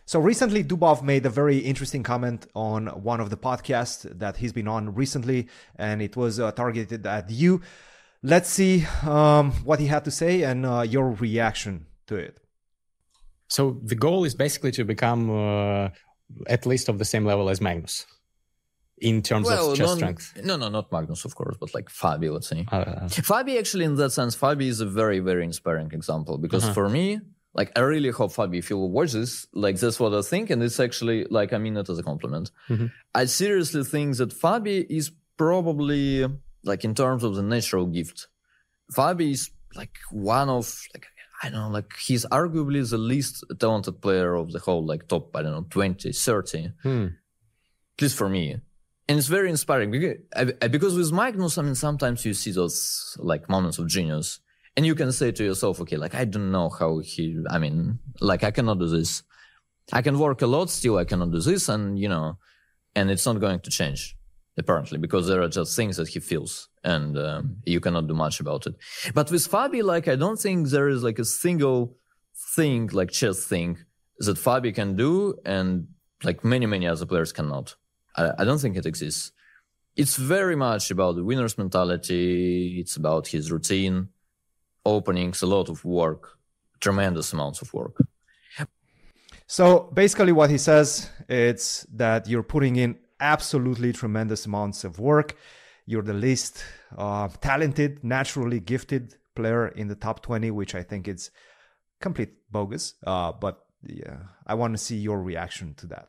So recently, Dubov made a very interesting comment on one of the podcasts that he's been on recently, and it was targeted at you. Let's see what he had to say and your reaction to it. So the goal is basically to become at least of the same level as Magnus in terms of chess strength. No, not Magnus, of course, but like Fabi, let's say. Fabi, actually, in that sense, Fabi is a very, very inspiring example because for me, like, I really hope, Fabi, if you will watch this, like, that's what I think. And it's actually, like, I mean it as a compliment. I seriously think that Fabi is probably, like, in terms of the natural gift, Fabi is, like, one of, like, I don't know, like, he's arguably the least talented player of the whole, like, top, I don't know, 20, 30. At least for me. And it's very inspiring because with Magnus, I mean, sometimes you see those, like, moments of genius. And you can say to yourself, okay, like, I don't know how I cannot do this. I can work a lot, still I cannot do this. And, you know, and it's not going to change, apparently, because there are just things that he feels and you cannot do much about it. But with Fabi, like, I don't think there is like a single thing, like chess thing, that Fabi can do and like many, many other players cannot. I don't think it exists. It's very much about the winner's mentality. It's about his routine. Openings, a lot of work, tremendous amounts of work. So basically what he says is that you're putting in absolutely tremendous amounts of work. You're the least talented, naturally gifted player in the top 20, which I think is complete bogus. But yeah, I want to see your reaction to that.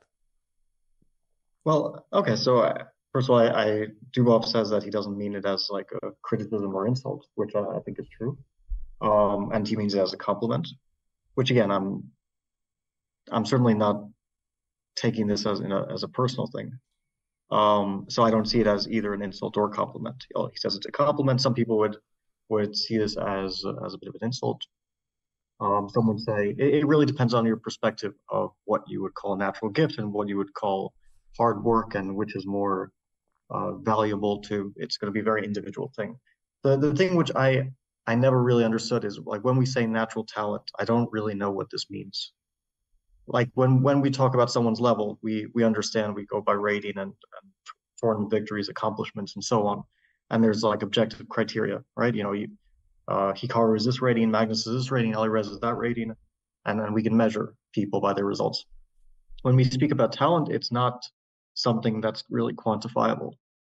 Well, okay, so first of all, Dubov says that he doesn't mean it as like a criticism or insult, which I think is true. And he means it as a compliment, which again, I'm certainly not taking this as a personal thing. So I don't see it as either an insult or a compliment. He says it's a compliment. Some people would see this as a bit of an insult. Some would say it really depends on your perspective of what you would call a natural gift and what you would call hard work, and which is more valuable to. It's going to be a very individual thing. The thing which I never really understood is like when we say natural talent, I don't really know what this means. Like when we talk about someone's level, we understand we go by rating and tournament victories, accomplishments, and so on. And there's like objective criteria, right? You know, Hikaru is this rating, Magnus is this rating, Alireza is that rating, and then we can measure people by their results. When we speak about talent, it's not something that's really quantifiable.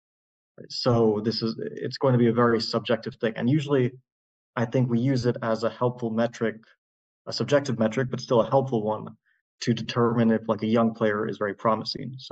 So it's going to be a very subjective thing. And usually I think we use it as a helpful metric, a subjective metric, but still a helpful one to determine if like a young player is very promising. So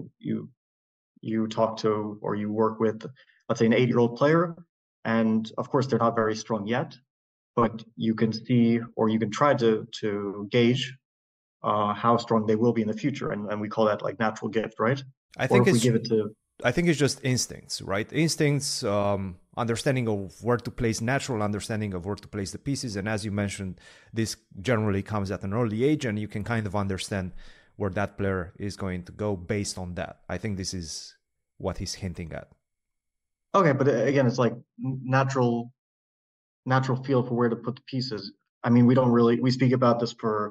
you talk to or you work with, let's say, an 8-year-old player, and of course they're not very strong yet, but you can see or you can try to gauge how strong they will be in the future, and we call that like natural gift, right? I think it's just instincts, right? Instincts, understanding of where to place, natural understanding of where to place the pieces. And as you mentioned, this generally comes at an early age, and you can kind of understand where that player is going to go based on that. I think this is what he's hinting at. Okay, but again, it's like natural feel for where to put the pieces. I mean, we speak about this for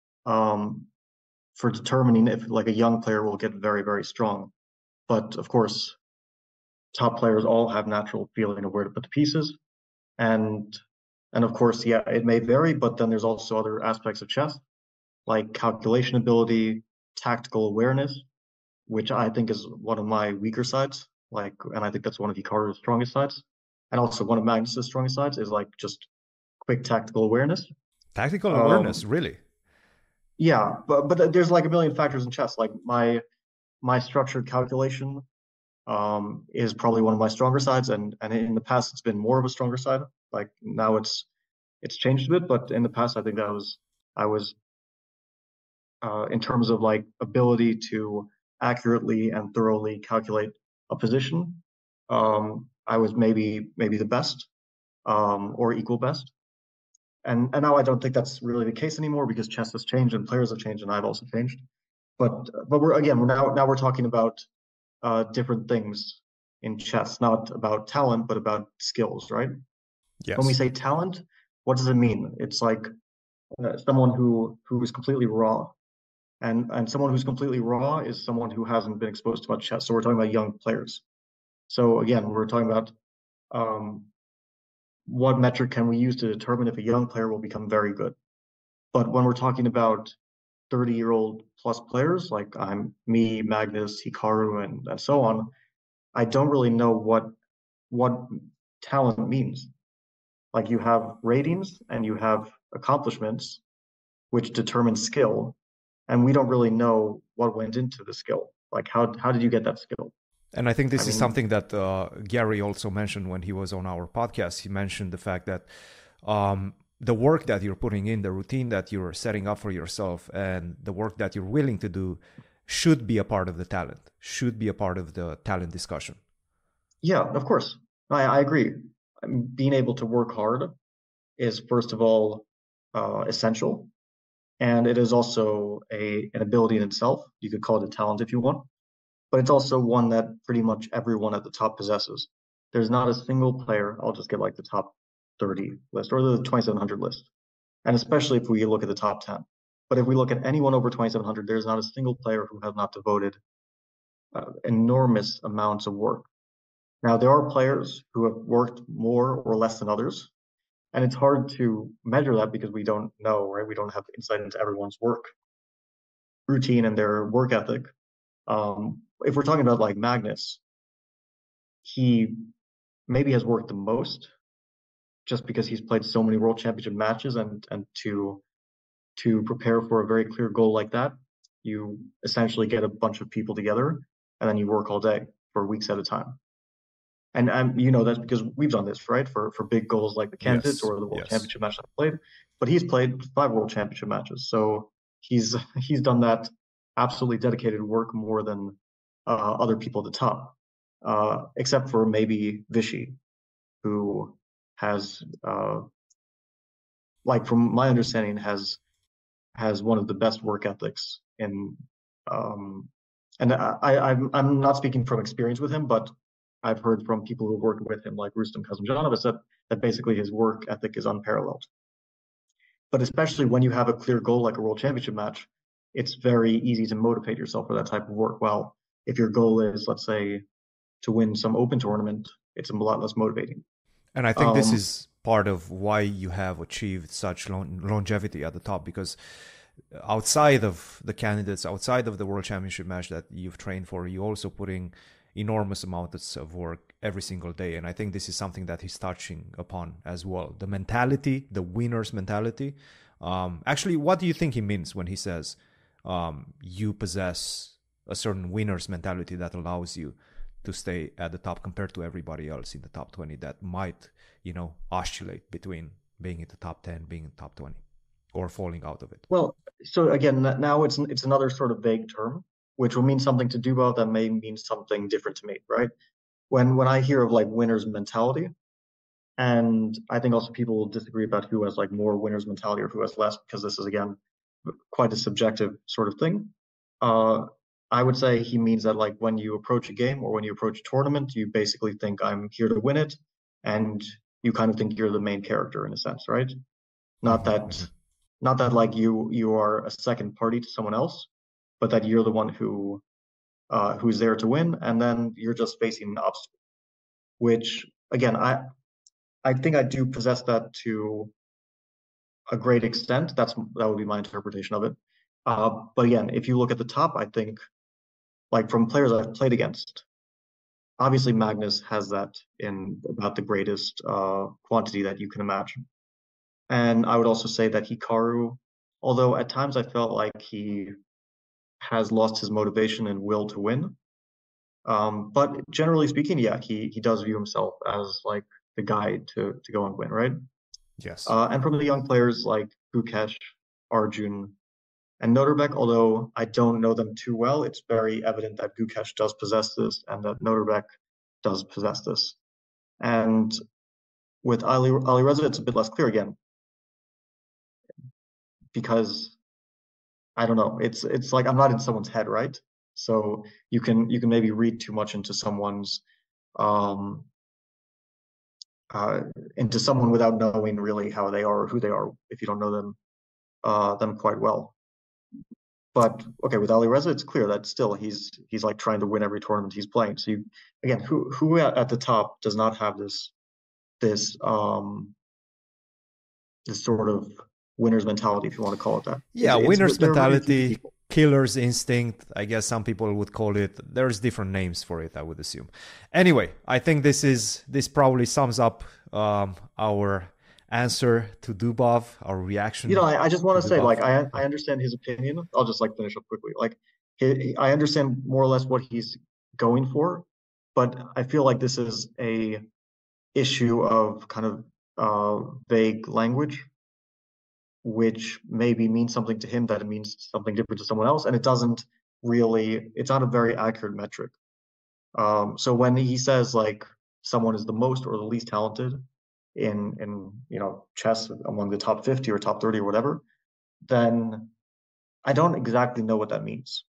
determining if like a young player will get very, very strong. But of course, top players all have natural feeling of where to put the pieces. And of course, yeah, it may vary, but then there's also other aspects of chess, like calculation ability, tactical awareness, which I think is one of my weaker sides. And I think that's one of Hikaru's strongest sides. And also one of Magnus's strongest sides is like just quick tactical awareness. Tactical awareness, really? Yeah, but there's like a million factors in chess. Like my structured calculation is probably one of my stronger sides, and in the past it's been more of a stronger side. Like now it's changed a bit, but in the past I think I was in terms of like ability to accurately and thoroughly calculate a position, I was maybe the best or equal best. And now I don't think that's really the case anymore because chess has changed and players have changed and I've also changed. But we're talking about different things in chess, not about talent, but about skills, right? Yes. When we say talent, what does it mean? It's like someone who is completely raw. and someone who's completely raw is someone who hasn't been exposed to much chess. So we're talking about young players. So again, we're talking about what metric can we use to determine if a young player will become very good. But when we're talking about 30-year-old plus players like me, Magnus, Hikaru, and so on, I don't really know what talent means. Like you have ratings and you have accomplishments, which determine skill, and we don't really know what went into the skill. Like how did you get that skill? And I think this is something that Gary also mentioned when he was on our podcast. He mentioned the fact that the work that you're putting in, the routine that you're setting up for yourself, and the work that you're willing to do should be a part of the talent, should be a part of the talent discussion. Yeah, of course. I agree. Being able to work hard is, first of all, essential. And it is also an ability in itself. You could call it a talent if you want. But it's also one that pretty much everyone at the top possesses. There's not a single player, I'll just get like the top 30 list or the 2,700 list. And especially if we look at the top 10. But if we look at anyone over 2,700, there's not a single player who has not devoted enormous amounts of work. Now, there are players who have worked more or less than others. And it's hard to measure that because we don't know, right? We don't have insight into everyone's work routine and their work ethic. If we're talking about like Magnus, he maybe has worked the most just because he's played so many world championship matches, and to prepare for a very clear goal like that, you essentially get a bunch of people together and then you work all day for weeks at a time. And that's because we've done this, right? For big goals like the Candidates or the World Championship match I played. But he's played 5 World Championship matches, so he's done that absolutely dedicated work more than other people at the top, except for maybe Vishy, who has, like from my understanding, has one of the best work ethics in. And I'm not speaking from experience with him, but I've heard from people who worked with him, like Rustam Kazımcanov, that basically his work ethic is unparalleled. But especially when you have a clear goal like a World Championship match, it's very easy to motivate yourself for that type of work. Well, if your goal is, let's say, to win some open tournament, it's a lot less motivating. And I think this is part of why you have achieved such longevity at the top, because outside of the Candidates, outside of the World Championship match that you've trained for, you also putting enormous amounts of work every single day. And I think this is something that he's touching upon as well. The mentality, the winner's mentality. Actually, what do you think he means when he says you possess a certain winner's mentality that allows you to stay at the top compared to everybody else in the top 20 that might, oscillate between being in the top 10, being in the top 20, or falling out of it? Well, so again, now it's another sort of vague term, which will mean something to Dubov that may mean something different to me, right? When I hear of like winner's mentality, and I think also people will disagree about who has like more winner's mentality or who has less, because this is, again, quite a subjective sort of thing. I would say he means that like when you approach a game or when you approach a tournament, you basically think I'm here to win it, and you kind of think you're the main character in a sense, right? Not that like you are a second party to someone else, but that you're the one who's there to win, and then you're just facing an obstacle. Which again, I think I do possess that to a great extent. That would be my interpretation of it. But again, if you look at the top, I think, like from players I've played against, obviously Magnus has that in about the greatest quantity that you can imagine. And I would also say that Hikaru, although at times I felt like he has lost his motivation and will to win, but generally speaking, yeah, he does view himself as like the guy to go and win, right? Yes. And from the young players like Gukesh, Arjun, and Noterbeck, although I don't know them too well, it's very evident that Gukesh does possess this and that Noterbeck does possess this. And with Alireza, it's a bit less clear again, because I don't know. It's like I'm not in someone's head, right? So you can maybe read too much into someone's into someone without knowing really how they are or who they are if you don't know them quite well. But okay, with Alireza, it's clear that still he's like trying to win every tournament he's playing. So again, who at the top does not have this this sort of winner's mentality, if you want to call it that? Yeah, winner's mentality, killer's instinct. I guess some people would call it. There's different names for it, I would assume. Anyway, I think this probably sums up our answer to Dubov, our reaction. I just want to say, like, I understand his opinion. I'll just like finish up quickly. Like, I understand more or less what he's going for, but I feel like this is a issue of kind of vague language, which maybe means something to him that it means something different to someone else, and it doesn't really. It's not a very accurate metric. So when he says like someone is the most or the least talented in chess among the top 50 or top 30 or whatever, then I don't exactly know what that means.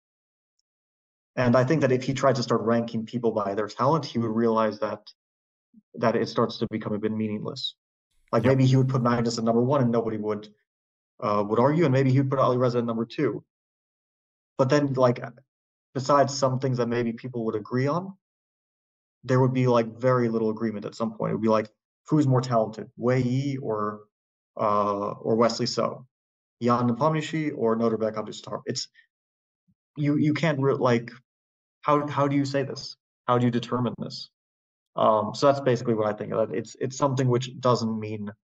And I think that if he tried to start ranking people by their talent, he would realize that it starts to become a bit meaningless. Like maybe he would put Magnus at number 1 and nobody would argue, and maybe he would put Alireza at number 2. But then, like, besides some things that maybe people would agree on, there would be like very little agreement at some point. It would be like, who's more talented, Wei Yi or Wesley So, Jan Nepomniachtchi or Norbert Abdusattorov? It's you can't like how do you say this? How do you determine this? So that's basically what I think. That it's something which doesn't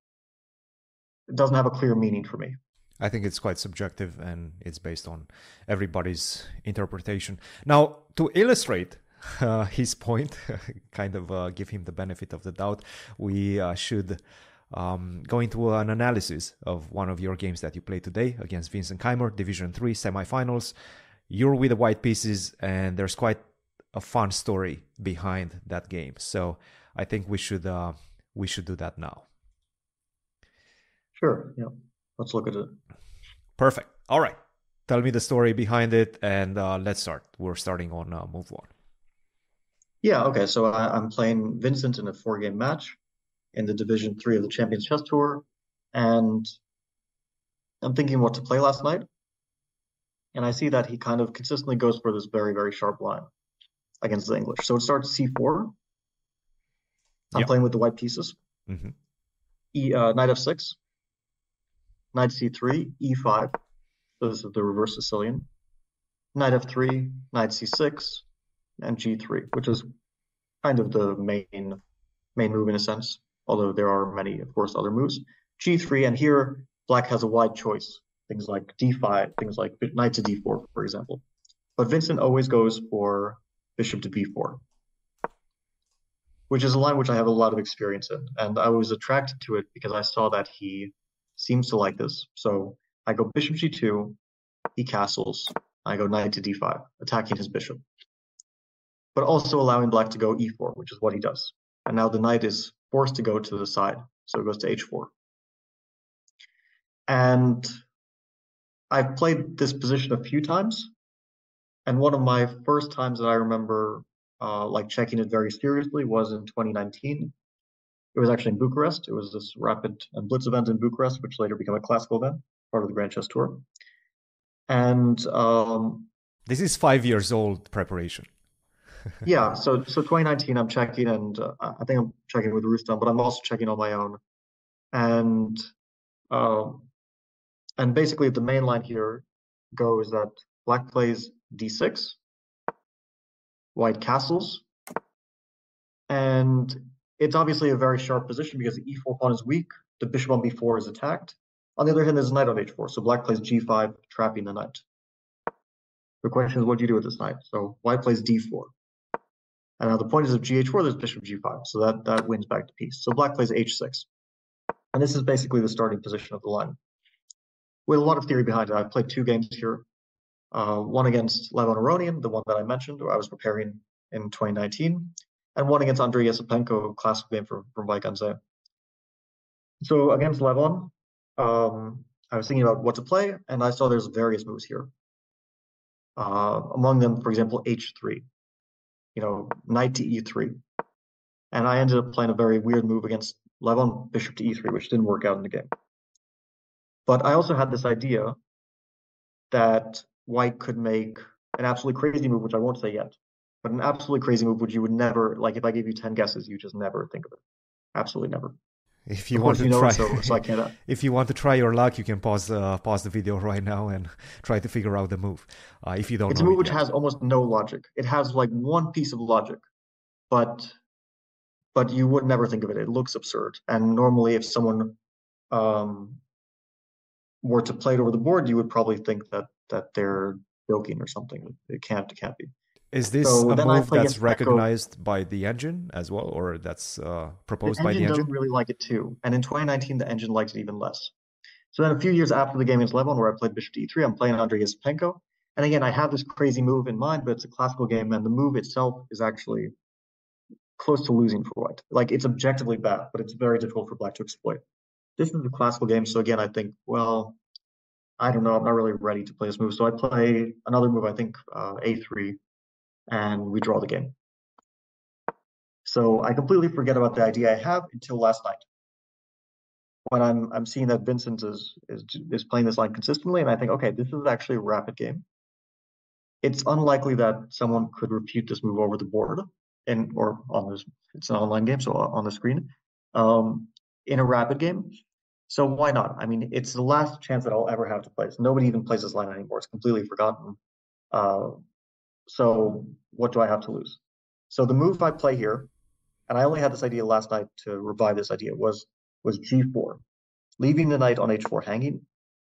have a clear meaning for me. I think it's quite subjective and it's based on everybody's interpretation. Now, to illustrate his point, kind of give him the benefit of the doubt, we should go into an analysis of one of your games that you played today against Vincent Keymer, Division 3 semifinals. You're with the white pieces, and there's quite a fun story behind that game. So I think we should do that now. Sure. Yeah. Let's look at it. Perfect. All right. Tell me the story behind it, and let's start. We're starting on move 1. Yeah. Okay. So I'm playing Vincent in a 4-game match in the Division 3 of the Champions Chess Tour, and I'm thinking what to play last night. And I see that he kind of consistently goes for this very, very sharp line against the English. So it starts c4. I'm playing with the white pieces. Mm-hmm. Knight f6, knight c3, e5. So this is the reverse Sicilian. Knight f3, knight c6, and g3, which is kind of the main move in a sense, although there are many, of course, other moves. g3, and here black has a wide choice. Things like d5, things like knight to d4, for example. But Vincent always goes for bishop to b4, which is a line which I have a lot of experience in. And I was attracted to it because I saw that he seems to like this. So I go bishop g2, he castles. I go knight to d5, attacking his bishop, but also allowing black to go e4, which is what he does. And now the knight is forced to go to the side. So it goes to h4. And I've played this position a few times. And one of my first times that I remember like checking it very seriously was in 2019. It was actually in Bucharest. It was this rapid and blitz event in Bucharest, which later became a classical event, part of the Grand Chess Tour. And this is 5 years old preparation. Yeah, so 2019 I'm checking, and I think I'm checking with Rustam, but I'm also checking on my own. And basically the main line here goes that black plays d6, white castles, and it's obviously a very sharp position because the e4 pawn is weak, the bishop on b4 is attacked. On the other hand, there's a knight on h4, so black plays g5, trapping the knight. The question is, what do you do with this knight? So white plays d4. And now the point is, if gh4, there's bishop g5, so that wins back to peace. So black plays h6. And this is basically the starting position of the line, with a lot of theory behind it. I've played 2 games here, one against Levon Aronian, the one that I mentioned, where I was preparing in 2019, and one against Andrei Yesipenko, classical game from Vaikanze. So against Levon, I was thinking about what to play, and I saw there's various moves here. Among them, for example, h3, knight to e3. And I ended up playing a very weird move against Levon, bishop to e3, which didn't work out in the game. But I also had this idea that white could make an absolutely crazy move, which I won't say yet, but an absolutely crazy move, which you would never, like if I gave you 10 guesses, you just never think of it. Absolutely never. If you want to try, so I can't. If you want to try your luck, you can pause the video right now and try to figure out the move. If you don't, it's know a move it which yet. has almost no logic. It has like one piece of logic, but you would never think of it. It looks absurd. And normally, if someone were to play it over the board, you would probably think that they're joking or something. It can't be. Is this a move that's recognized by the engine as well, or that's proposed by the engine? The engine doesn't really like it too. And in 2019, the engine likes it even less. So then a few years after the game against Levon, where I played bishop d3, I'm playing Andrei Yesipenko. And again, I have this crazy move in mind, but it's a classical game, and the move itself is actually close to losing for white. Like, it's objectively bad, but it's very difficult for black to exploit. This is a classical game, so again, I think, well, I don't know, I'm not really ready to play this move. So I play another move, I think a3, and we draw the game. So I completely forget about the idea I have until last night, when I'm seeing that Vincent is playing this line consistently, and I think, okay, this is actually a rapid game. It's unlikely that someone could refute this move over the board, or on this. It's an online game, so on the screen, in a rapid game. So why not? I mean, it's the last chance that I'll ever have to play this. Nobody even plays this line anymore. It's completely forgotten. So what do I have to lose? So the move I play here, and I only had this idea last night to revive this idea, was g4, leaving the knight on h4 hanging,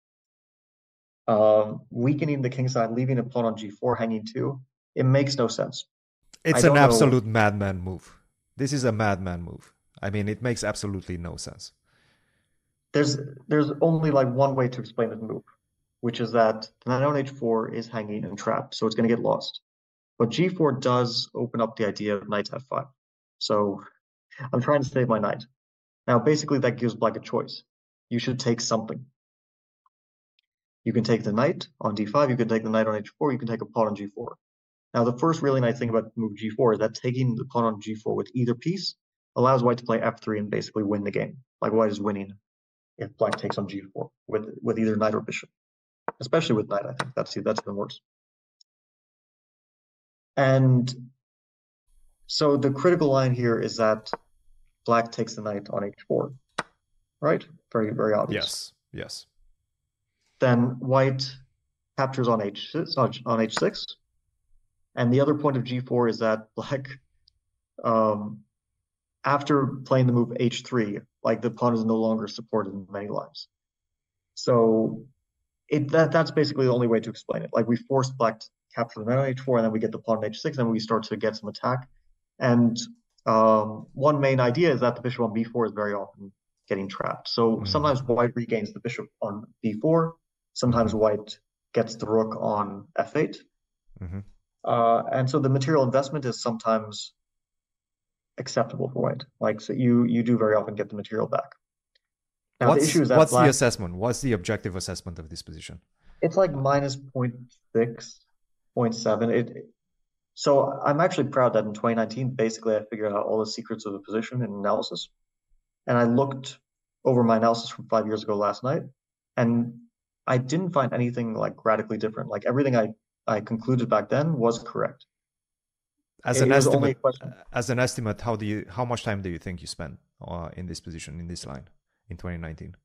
weakening the king side, leaving a pawn on g4 hanging too. It makes no sense. It's an absolute madman move. This is a madman move. I mean, it makes absolutely no sense. There's only like one way to explain this move, which is that the knight on h4 is hanging and trapped, so it's going to get lost. But g4 does open up the idea of knight f5. So I'm trying to save my knight. Now, basically, that gives black a choice. You should take something. You can take the knight on d5, you can take the knight on h4, you can take a pawn on g4. Now, the first really nice thing about the move g4 is that taking the pawn on g4 with either piece allows white to play f3 and basically win the game. Like, white is winning if black takes on g4 with either knight or bishop. Especially with knight, I think that's even worse. And so the critical line here is that black takes the knight on h4, right? Very, very obvious. Yes. Then white captures on h6, and the other point of g4 is that black, after playing the move h3, like, the pawn is no longer supported in many lines. So that's basically the only way to explain it. Like, we force black to capture the knight on h4, and then we get the pawn on h6, and we start to get some attack. And one main idea is that the bishop on b4 is very often getting trapped. So sometimes white regains the bishop on b4. Sometimes white gets the rook on f8. And so the material investment is sometimes acceptable for white. Like, so you do very often get the material back. Now, the issue is that what's the assessment? What's the objective assessment of this position? It's like minus 0.6, 0.7. So I'm actually proud that in 2019, basically, I figured out all the secrets of the position in analysis. And I looked over my analysis from 5 years ago last night, and I didn't find anything like radically different. Like, everything I concluded back then was correct. As an estimate, how much time do you think you spent in this position, in this line, in 2019?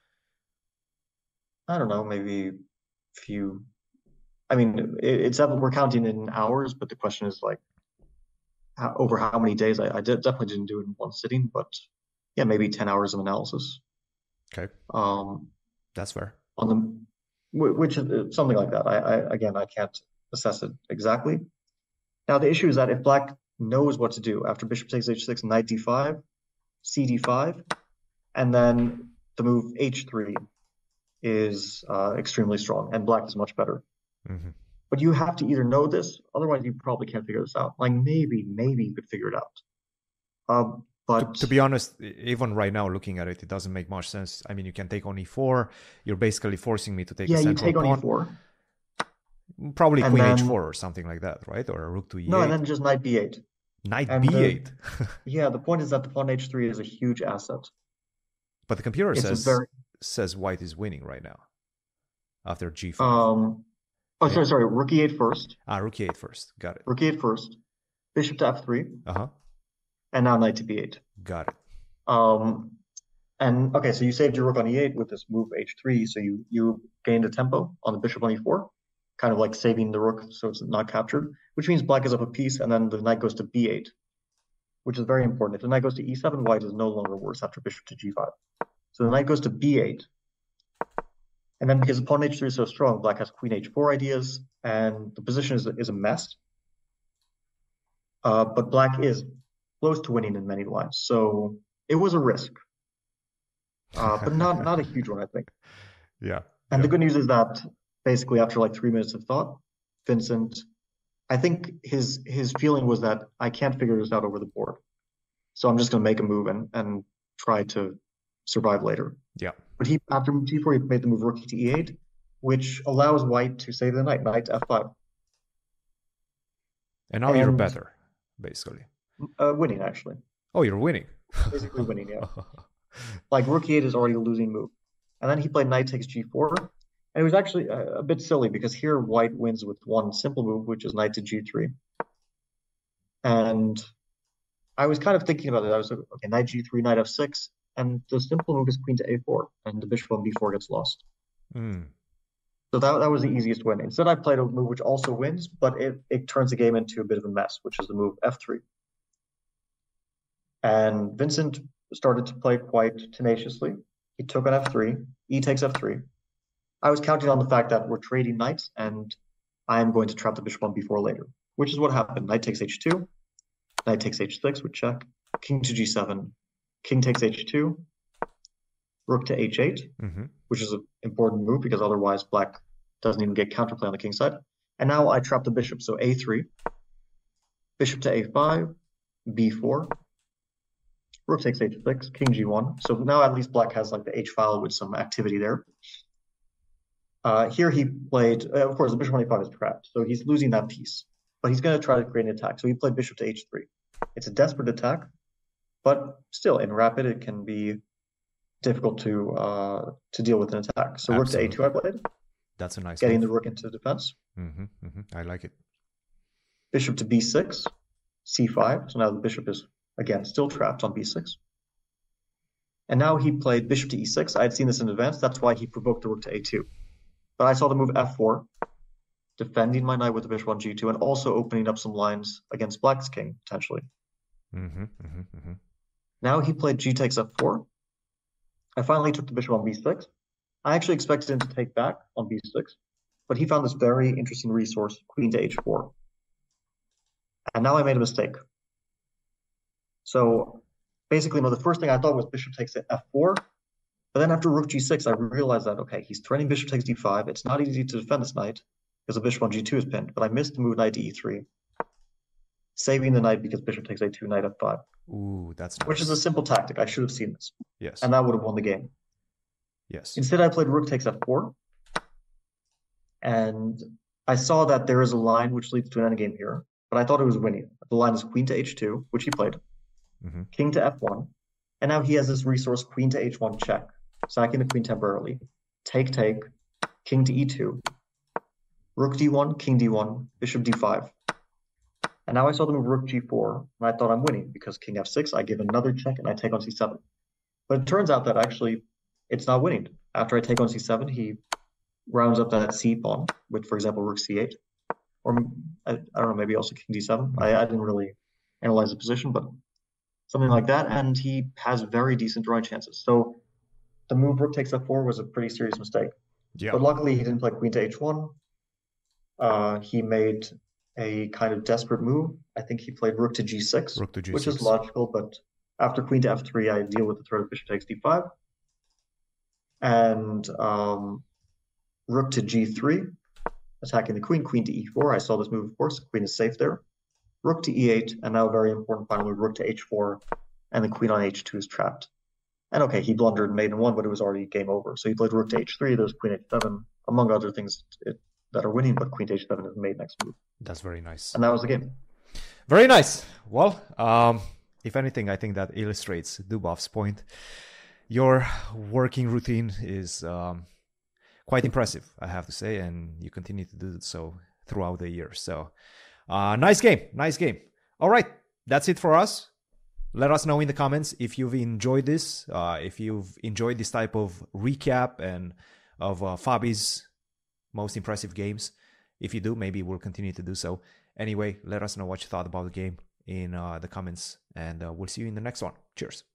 I don't know, maybe a few. I mean, we're counting in hours, but the question is, like, over how many days? I definitely didn't do it in one sitting, but yeah, maybe 10 hours of analysis. Okay. That's fair. Which is something like that. I can't assess it exactly. Now, the issue is that if black knows what to do after bishop takes h6, knight d5, cd5, and then the move h3 is extremely strong, and black is much better. But you have to either know this, otherwise you probably can't figure this out. Like, maybe you could figure it out. But to be honest, even right now, looking at it, it doesn't make much sense. I mean, you can take on e4. You're basically forcing me to take a central pawn. Yeah, you take on e4. Probably queen h4 or something like that, right? Or a rook to e8. No, and then just knight b8. Knight b8. Yeah, the point is that the pawn h3 is a huge asset. But the computer says white is winning right now after g5. Oh, sorry. Rook e8 first. Rook e8 first. Got it. Rook e8 first. Bishop to f3. Uh-huh. And now knight to b8. Got it. And okay, so you saved your rook on e8 with this move h3, so you gained a tempo on the bishop on e4, kind of like saving the rook so it's not captured, which means black is up a piece, and then the knight goes to b8, which is very important. If the knight goes to e7, white is no longer worse after bishop to g5. So the knight goes to b8, and then because pawn h3 is so strong, black has queen h4 ideas, and the position is a mess. But black is close to winning in many lines, so it was a risk. But not a huge one, I think. Yeah. And the good news is that basically after like 3 minutes of thought, Vincent, I think his feeling was that I can't figure this out over the board. So I'm just going to make a move and try to survive later. Yeah. But after g4, he made the move rook to e8, which allows white to save the knight to f5. And now you're better, basically. Winning, actually. Oh, you're winning. Basically winning, yeah. Like rook e8 is already a losing move. And then he played knight takes g4. And it was actually a bit silly because here white wins with one simple move, which is knight to g3. And I was kind of thinking about it. I was like, okay, knight g3, knight f6. And the simple move is queen to a4. And the bishop on b4 gets lost. So that was the easiest win. Instead, I played a move which also wins, but it turns the game into a bit of a mess, which is the move f3. And Vincent started to play quite tenaciously. He took on f3, e takes f3. I was counting on the fact that we're trading knights and I am going to trap the bishop on b4 later, which is what happened. Knight takes h2, knight takes h6 with check, king to g7, king takes h2, rook to h8, which is an important move because otherwise black doesn't even get counterplay on the king side. And now I trap the bishop, so a3, bishop to a5, b4, rook takes h6, king g1. So now at least black has like the h-file with some activity there. Here he played, of course, the bishop on e5 is trapped, so he's losing that piece. But he's going to try to create an attack. So he played bishop to h3. It's a desperate attack, but still in rapid it can be difficult to deal with an attack. So rook to a2 I played. That's a nice getting move. The rook into defense. I like it. Bishop to b6, c5. So now the bishop is again still trapped on b6. And now he played bishop to e6. I had seen this in advance. That's why he provoked the rook to a2. But I saw the move f4, defending my knight with the bishop on g2, and also opening up some lines against black's king, potentially. Now he played g takes f4. I finally took the bishop on b6. I actually expected him to take back on b6, but he found this very interesting resource, queen to h4. And now I made a mistake. So basically, the first thing I thought was bishop takes f4. But then after rook g6, I realized that, okay, he's threatening bishop takes d5. It's not easy to defend this knight because the bishop on g2 is pinned. But I missed the move knight to e3, saving the knight because bishop takes a2, knight f5. Ooh, that's nice. Which is a simple tactic. I should have seen this. Yes. And that would have won the game. Yes. Instead, I played rook takes f4. And I saw that there is a line which leads to an endgame here. But I thought it was winning. The line is queen to h2, which he played. King to f1. And now he has this resource, queen to h1 check. Sacking the queen temporarily. Take, king to e2. Rook d1, king d1, bishop d5. And now I saw the move rook g4, and I thought I'm winning because king f6, I give another check, and I take on c7. But it turns out that actually it's not winning. After I take on c7, he rounds up that c pawn with, for example, rook c8. Or, I don't know, maybe also king d7. I didn't really analyze the position, but something like that. And he has very decent drawing chances. So the move rook takes f4 was a pretty serious mistake. Yeah. But luckily, he didn't play queen to h1. He made a kind of desperate move. I think he played rook to g6, which is logical. But after queen to f3, I deal with the threat of bishop takes d5. And rook to g3, attacking the queen, queen to e4. I saw this move, of course. The queen is safe there. Rook to e8, and now a very important final move, rook to h4, and the queen on h2 is trapped. And okay, he blundered and mate in one, but it was already game over. So he played rook to h3, there's queen h7, among other things that are winning, but queen to h7 is the mate next move. That's very nice. And that was the game. Very nice. Well, if anything, I think that illustrates Dubov's point. Your working routine is quite impressive, I have to say, and you continue to do so throughout the year. So nice game. All right, that's it for us. Let us know in the comments if you've enjoyed this, if you've enjoyed this type of recap and of Fabi's most impressive games. If you do, maybe we'll continue to do so. Anyway, let us know what you thought about the game in the comments, and we'll see you in the next one. Cheers.